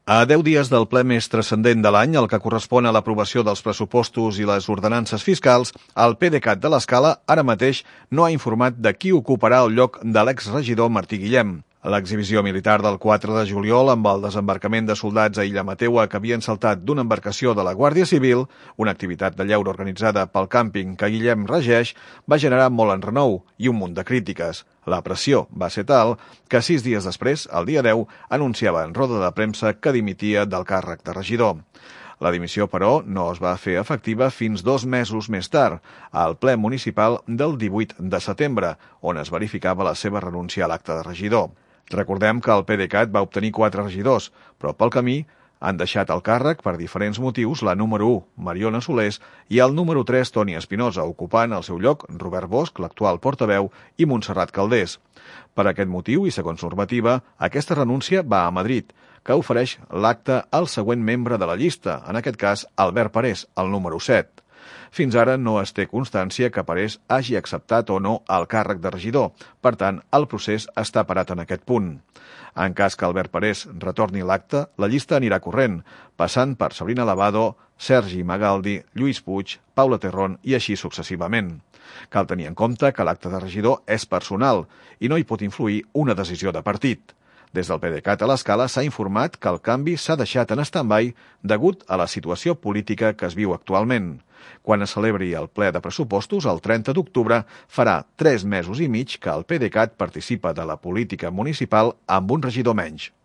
A 10 dies del ple més transcendent de l'any, el que correspon a l'aprovació dels pressupostos i les ordenances fiscals, el PDeCAT de l'Escala ara mateix no ha informat de qui ocuparà el lloc de l'exregidor Martí Guillem. L'exhibició militar del 4 de juliol amb el desembarcament de soldats a Illa Mateua que havien saltat d'una embarcació de la Guàrdia Civil, una activitat de lleure organitzada pel càmping que Guillem regeix, va generar molt enrenou i un munt de crítiques. La pressió va ser tal que 6 dies després, el dia 10, anunciava en roda de premsa que dimitia del càrrec de regidor. La dimissió, però, no es va fer efectiva fins 2 mesos més tard, al ple municipal del 18 de setembre, on es verificava la seva renúncia a l'acte de regidor. Recordem que el PDeCAT va obtenir 4 regidors, però pel camí han deixat el càrrec per diferents motius la número 1, Mariona Solés, i el número 3, Toni Espinosa, ocupant el seu lloc Robert Bosch, l'actual portaveu, i Montserrat Calders. Per aquest motiu, i segons normativa, aquesta renúncia va a Madrid, que ofereix l'acte al següent membre de la llista, en aquest cas Albert Parés, el número 7. Fins ara no es té constància que Parés hagi acceptat o no el càrrec de regidor. Per tant, el procés està parat en aquest punt. En cas que Albert Parés retorni l'acte, la llista anirà corrent, passant per Sabrina Lavado, Sergi Magaldi, Lluís Puig, Paula Terrón i així successivament. Cal tenir en compte que l'acte de regidor és personal i no hi pot influir una decisió de partit. Des del PDeCAT a l'Escala s'ha informat que el canvi s'ha deixat en stand-by degut a la situació política que es viu actualment. Quan es celebri el ple de pressupostos, el 30 d'octubre, farà 3 mesos i mig que el PDeCAT participa de la política municipal amb un regidor menys.